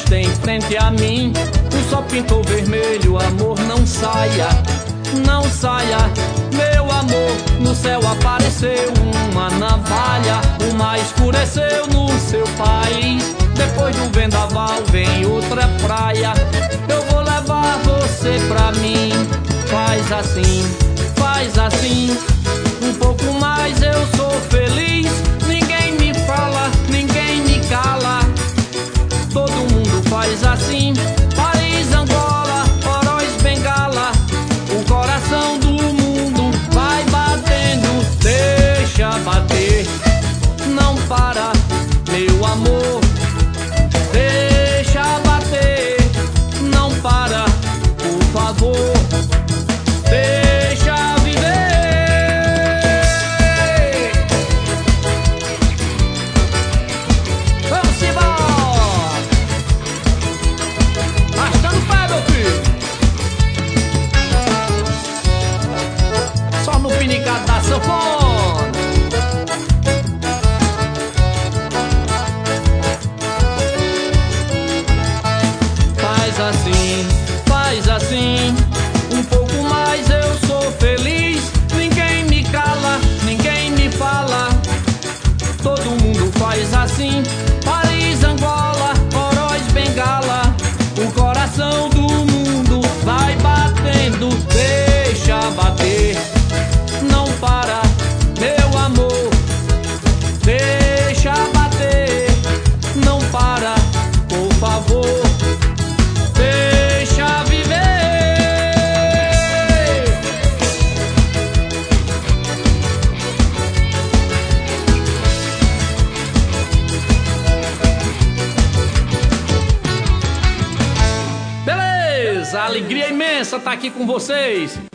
tem em frente a mim. O sol pintou vermelho, amor, não saia, não saia, meu amor. No céu apareceu uma navalha, o mar escureceu no seu país. Depois do vendaval vem outra praia, eu vou levar você pra mim. Faz assim, um pouco mais eu sou feliz. Ninguém me fala, ninguém me cala, todo mundo faz assim. Paris, Angola, Oroz, Bengala, o coração do mundo vai batendo. Deixa bater, não para, meu amor. Deixa bater, não para, por favor. Deixa viver. Vamos embora, arrastando o pé, meu filho. Só no pinicado da sanfona. Faz assim, um pouco mais eu sou feliz. Ninguém me cala, ninguém me fala, todo mundo faz assim. Paris, Angola, Oroz, Bengala, o coração do mundo vai batendo. Deixa bater, não para, meu amor. Deixa bater, não para, por favor. A alegria imensa tá aqui com vocês.